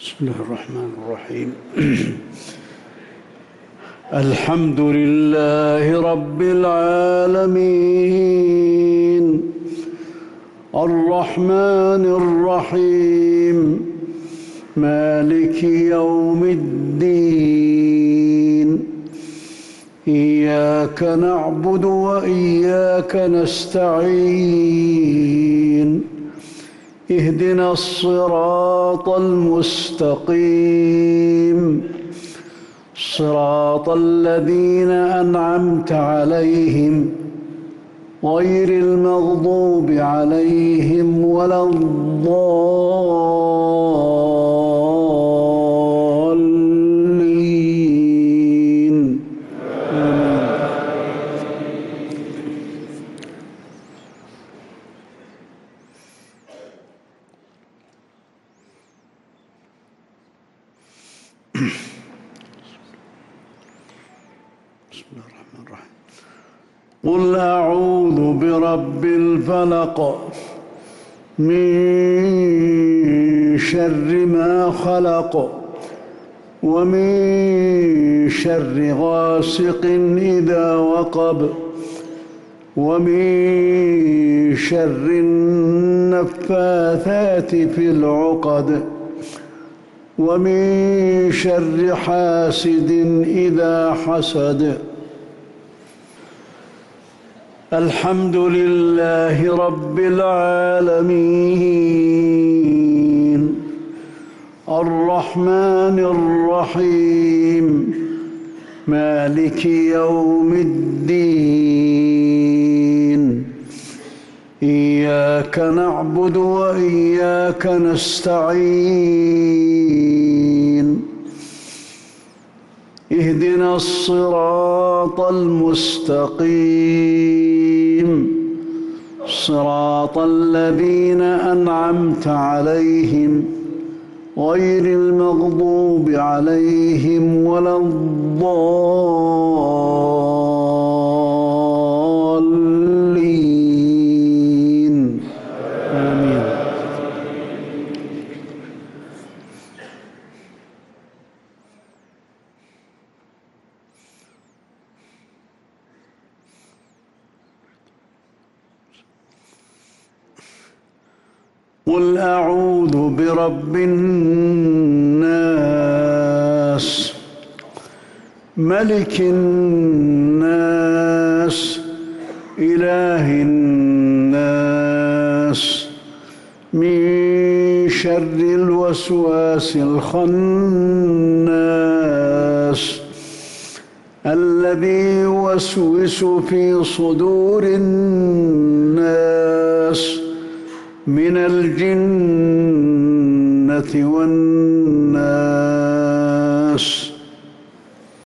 بسم الله الرحمن الرحيم. الحمد لله رب العالمين الرحمن الرحيم مالك يوم الدين إياك نعبد وإياك نستعين اهدنا الصراط المستقيم صراط الذين أنعمت عليهم غير المغضوب عليهم ولا الضالين آمين. بسم الله الرحمن الرحيم. قل أعوذ برب الفلق من شر ما خلق ومن شر غاسق إذا وقب ومن شر النفاثات في العقد ومن شر حاسد إذا حسد. الحمد لله رب العالمين الرحمن الرحيم مالك يوم الدين إياك نعبد وإياك نستعين اهدنا الصراط المستقيم صراط الذين أنعمت عليهم غير المغضوب عليهم ولا الضالين آمين. قل أعوذ برب الناس ملك الناس إله الناس من شر الوسواس الخناس الذي يوسوس في صدور الناس من الجنة والناس.